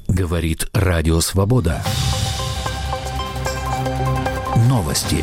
Говорит Радио Свобода. Новости.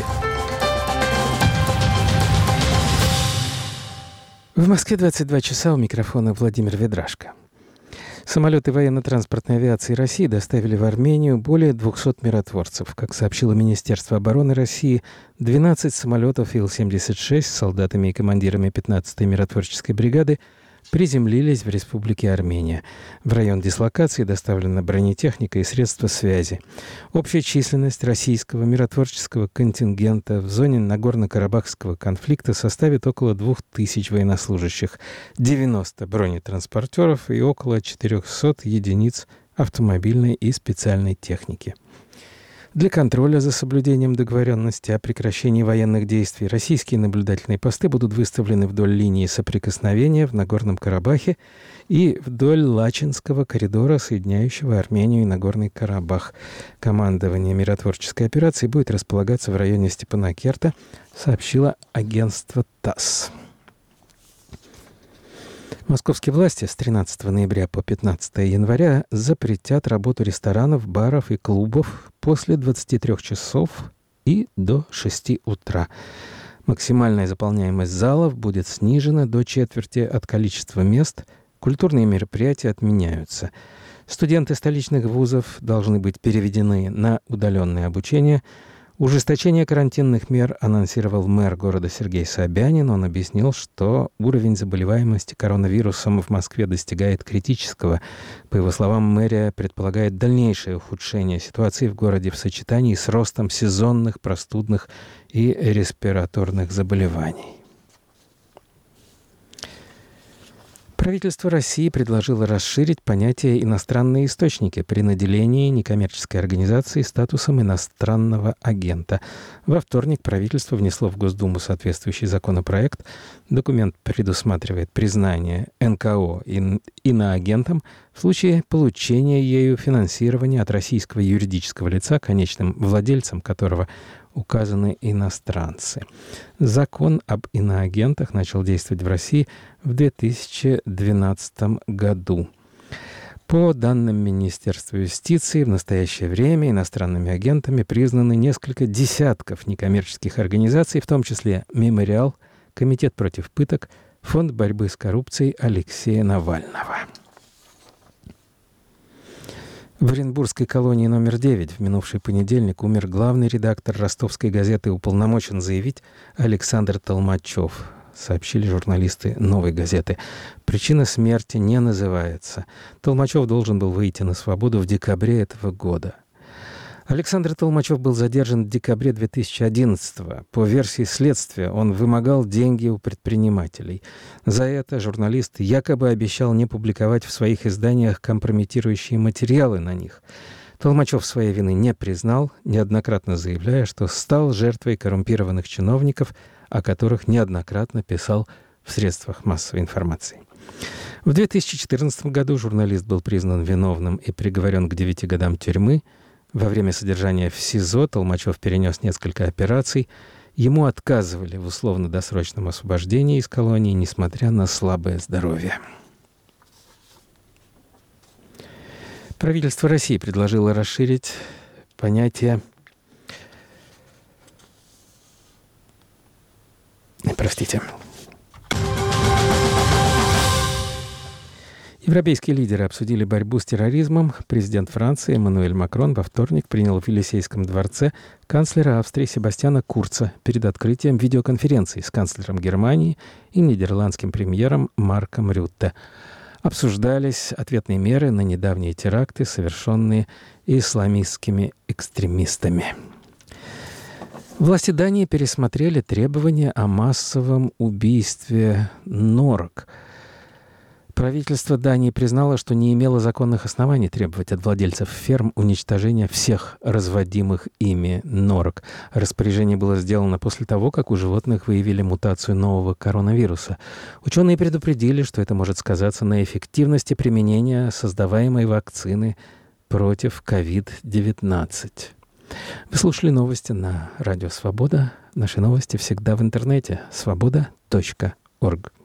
В Москве 22 часа, у микрофона Владимир Ведрашко. Самолеты военно-транспортной авиации России доставили в Армению более 200 миротворцев. Как сообщило Министерство обороны России, 12 самолетов Ил-76 с солдатами и командирами 15-й миротворческой бригады приземлились в Республике Армения. В район дислокации доставлена бронетехника и средства связи. Общая численность российского миротворческого контингента в зоне Нагорно-Карабахского конфликта составит около 2000 военнослужащих, 90 бронетранспортеров и около 400 единиц автомобильной и специальной техники. Для контроля за соблюдением договоренности о прекращении военных действий российские наблюдательные посты будут выставлены вдоль линии соприкосновения в Нагорном Карабахе и вдоль Лачинского коридора, соединяющего Армению и Нагорный Карабах. Командование миротворческой операции будет располагаться в районе Степанакерта, сообщило агентство ТАСС. Московские власти с 13 ноября по 15 января запретят работу ресторанов, баров и клубов после 23 часов и до 6 утра. Максимальная заполняемость залов будет снижена до четверти от количества мест. Культурные мероприятия отменяются. Студенты столичных вузов должны быть переведены на удаленное обучение. Ужесточение карантинных мер анонсировал мэр города Сергей Собянин. Он объяснил, что уровень заболеваемости коронавирусом в Москве достигает критического. По его словам, мэрия предполагает дальнейшее ухудшение ситуации в городе в сочетании с ростом сезонных, простудных и респираторных заболеваний. Правительство России предложило расширить понятие «иностранные источники» при наделении некоммерческой организации статусом иностранного агента. Во вторник правительство внесло в Госдуму соответствующий законопроект. Документ предусматривает признание НКО иноагентом в случае получения ею финансирования от российского юридического лица, конечным владельцем которого указаны иностранцы. Закон об иноагентах начал действовать в России в 2012 году. По данным Министерства юстиции, в настоящее время иностранными агентами признаны несколько десятков некоммерческих организаций, в том числе «Мемориал», Комитет против пыток, Фонд борьбы с коррупцией Алексея Навального. В Оренбургской колонии номер 9 в минувший понедельник умер главный редактор ростовской газеты «Уполномочен заявить» Александр Толмачев, сообщили журналисты «Новой газеты». Причина смерти не называется. Толмачев должен был выйти на свободу в декабре этого года. Александр Толмачев был задержан в декабре 2011-го. По версии следствия, он вымогал деньги у предпринимателей. За это журналист якобы обещал не публиковать в своих изданиях компрометирующие материалы на них. Толмачев своей вины не признал, неоднократно заявляя, что стал жертвой коррумпированных чиновников, о которых неоднократно писал в средствах массовой информации. В 2014 году журналист был признан виновным и приговорен к 9 годам тюрьмы. Во время содержания в СИЗО Толмачев перенес несколько операций. Ему отказывали в условно-досрочном освобождении из колонии, несмотря на слабое здоровье. Правительство России предложило расширить понятие Европейские лидеры обсудили борьбу с терроризмом. Президент Франции Эммануэль Макрон во вторник принял в Елисейском дворце канцлера Австрии Себастьяна Курца перед открытием видеоконференции с канцлером Германии и нидерландским премьером Марком Рютте. Обсуждались ответные меры на недавние теракты, совершенные исламистскими экстремистами. Власти Дании пересмотрели требования о массовом убийстве норок. Правительство Дании признало, что не имело законных оснований требовать от владельцев ферм уничтожения всех разводимых ими норок. Распоряжение было сделано после того, как у животных выявили мутацию нового коронавируса. Ученые предупредили, что это может сказаться на эффективности применения создаваемой вакцины против COVID-19. Вы слушали новости на Радио Свобода. Наши новости всегда в интернете. Свобода.орг.